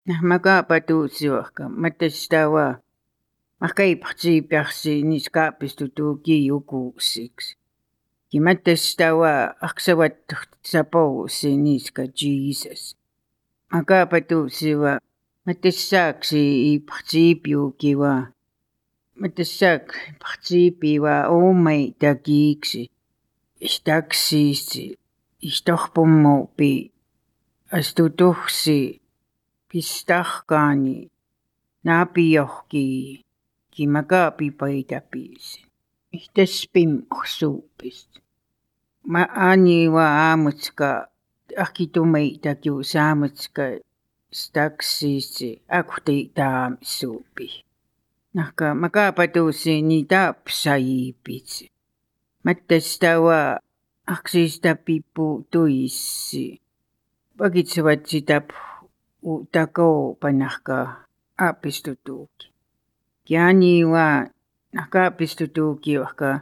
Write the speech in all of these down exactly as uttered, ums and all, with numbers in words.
Nahmakapatuusiwahka matastawa mahkaypaqchipiaqsiniskaapistutuukiyukuusiks. Kimatastawa aqsawattuqsapavuusiniska Jesus. Makapatuusiwa matasaaksi ipaqchipiukiwa matasak ipaqchipiwa umay takiiksi ishtaksisi ishtorpumupi astutuksi pistarkani napiorki kimakapipaytapisi ihtaspim ursuupis maaniwa aamutska arkitumay takiu saamutska staksisi akti taamisuupi nahka makapatuusi nitapsayipitsi matastawa aksistapipu tuissi pakitsavatsitap utako panahka apistutuuki kianiwa nahka apistutuukiwahka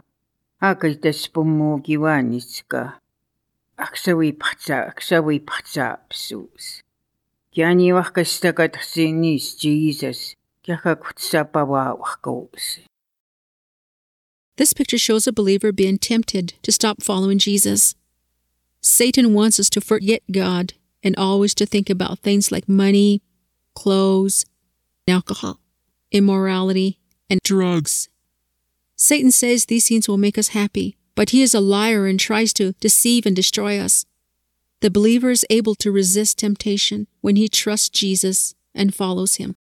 akaitaspummууkiwanitska aqsawipaqtsa aqsawipaqtsaapsuus kianiwahkastakatqsinis Jesus kiaqaqutsapawaawahkuusi. This picture shows a believer being tempted to stop following Jesus. Satan wants us to forget God and always to think about things like money, clothes, alcohol, immorality, and drugs. Satan says these things will make us happy, but he is a liar and tries to deceive and destroy us. The believer is able to resist temptation when he trusts Jesus and follows him.